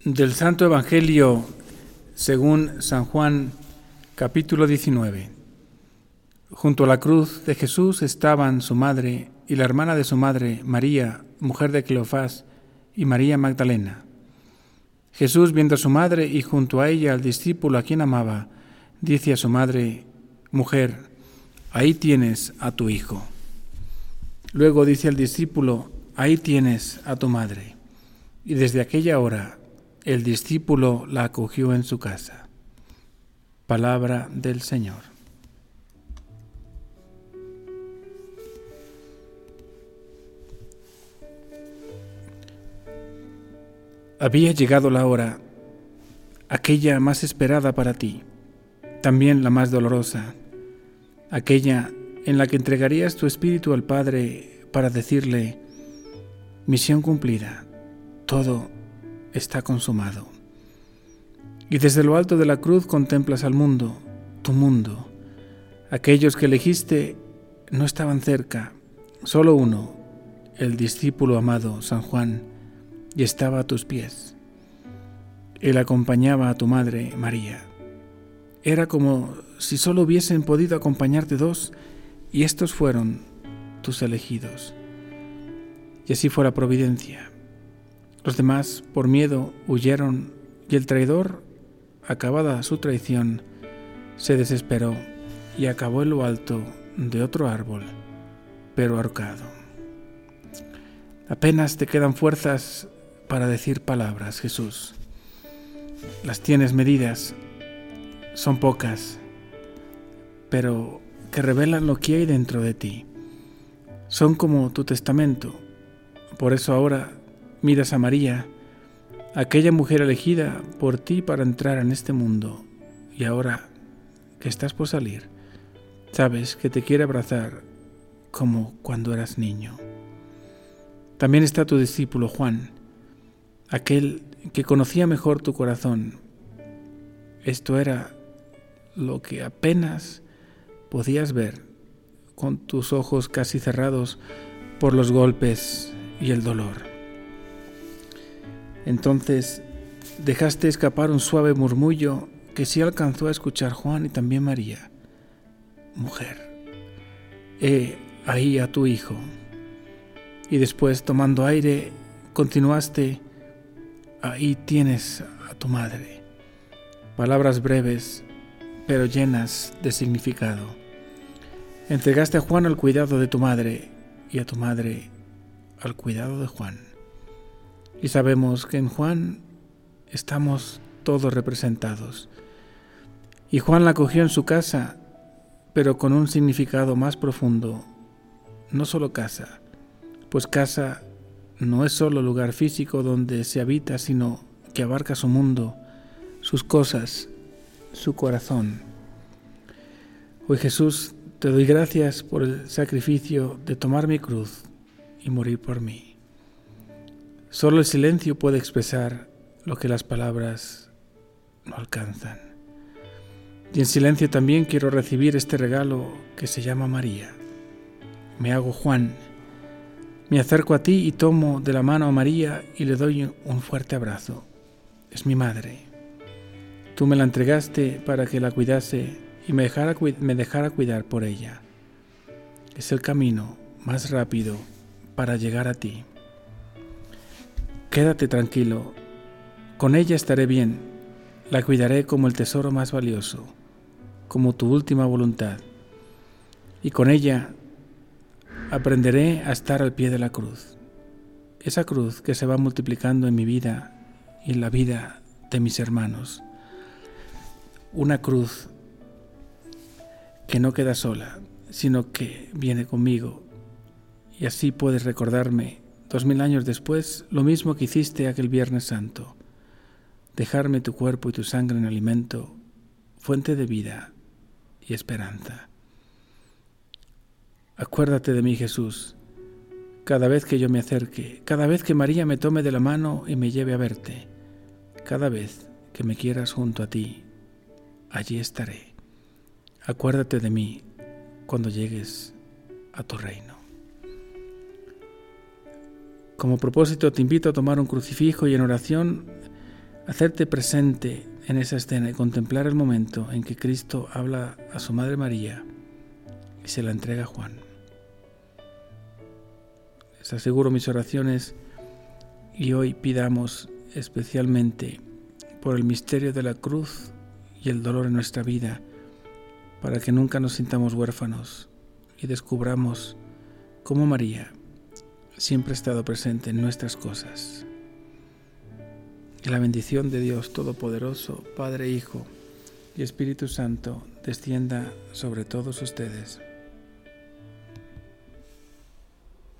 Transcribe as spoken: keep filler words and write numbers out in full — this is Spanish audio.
Del Santo Evangelio según San Juan, capítulo diecinueve. Junto a la cruz de Jesús estaban su madre y la hermana de su madre, María, mujer de Cleofás, y María Magdalena. Jesús, viendo a su madre y junto a ella al discípulo a quien amaba, dice a su madre: «Mujer, ahí tienes a tu hijo». Luego dice al discípulo: «Ahí tienes a tu madre». Y desde aquella hora el discípulo la acogió en su casa. Palabra del Señor. Había llegado la hora, aquella más esperada para ti, también la más dolorosa, aquella en la que entregarías tu espíritu al Padre para decirle: misión cumplida, todo está consumado. Y desde lo alto de la cruz contemplas al mundo, tu mundo. Aquellos que elegiste no estaban cerca, solo uno, el discípulo amado, San Juan, y estaba a tus pies. Él acompañaba a tu madre, María. Era como si solo hubiesen podido acompañarte dos, y estos fueron tus elegidos. Y así fue la providencia. Los demás, por miedo, huyeron, y el traidor, acabada su traición, se desesperó y acabó en lo alto de otro árbol, pero ahorcado. Apenas te quedan fuerzas para decir palabras, Jesús. Las tienes medidas, son pocas, pero que revelan lo que hay dentro de ti. Son como tu testamento. Por eso ahora miras a María, aquella mujer elegida por ti para entrar en este mundo, y ahora que estás por salir, sabes que te quiere abrazar como cuando eras niño. También está tu discípulo Juan, aquel que conocía mejor tu corazón. Esto era lo que apenas podías ver con tus ojos casi cerrados por los golpes y el dolor. Entonces dejaste escapar un suave murmullo que sí alcanzó a escuchar Juan y también María. Mujer, he ahí a tu hijo. Y después, tomando aire, continuaste: ahí tienes a tu madre. Palabras breves, pero llenas de significado. Entregaste a Juan al cuidado de tu madre y a tu madre al cuidado de Juan. Y sabemos que en Juan estamos todos representados. Y Juan la acogió en su casa, pero con un significado más profundo. No solo casa, pues casa no es solo lugar físico donde se habita, sino que abarca su mundo, sus cosas, su corazón. Hoy, Jesús, te doy gracias por el sacrificio de tomar mi cruz y morir por mí. Solo el silencio puede expresar lo que las palabras no alcanzan. Y en silencio también quiero recibir este regalo que se llama María. Me hago Juan, me acerco a ti y tomo de la mano a María y le doy un fuerte abrazo. Es mi madre. Tú me la entregaste para que la cuidase y me dejara, me dejara cuidar por ella. Es el camino más rápido para llegar a ti. Quédate tranquilo, con ella estaré bien, la cuidaré como el tesoro más valioso, como tu última voluntad, y con ella aprenderé a estar al pie de la cruz, esa cruz que se va multiplicando en mi vida y en la vida de mis hermanos, una cruz que no queda sola, sino que viene conmigo, y así puedes recordarme dos mil años después, lo mismo que hiciste aquel Viernes Santo, dejarme tu cuerpo y tu sangre en alimento, fuente de vida y esperanza. Acuérdate de mí, Jesús, cada vez que yo me acerque, cada vez que María me tome de la mano y me lleve a verte, cada vez que me quieras junto a ti, allí estaré. Acuérdate de mí cuando llegues a tu reino. Como propósito te invito a tomar un crucifijo y en oración hacerte presente en esa escena y contemplar el momento en que Cristo habla a su Madre María y se la entrega a Juan. Les aseguro mis oraciones y hoy pidamos especialmente por el misterio de la cruz y el dolor en nuestra vida, para que nunca nos sintamos huérfanos y descubramos cómo María siempre ha estado presente en nuestras cosas. Que la bendición de Dios Todopoderoso, Padre, Hijo y Espíritu Santo, descienda sobre todos ustedes.